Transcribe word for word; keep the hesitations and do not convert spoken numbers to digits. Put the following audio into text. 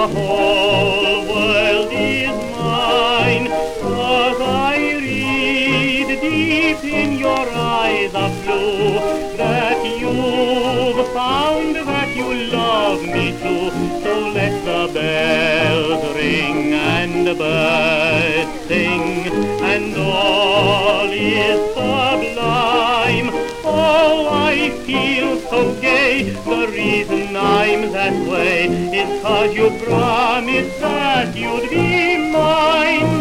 whole world is mine, 'cause I read deep in your eyes of blue that you've found that you love me too. So let the bells ring and the birds sing, and all is sublime. Oh, I feel so gay, the reason I'm that way is 'cause you promised that you'd be mine.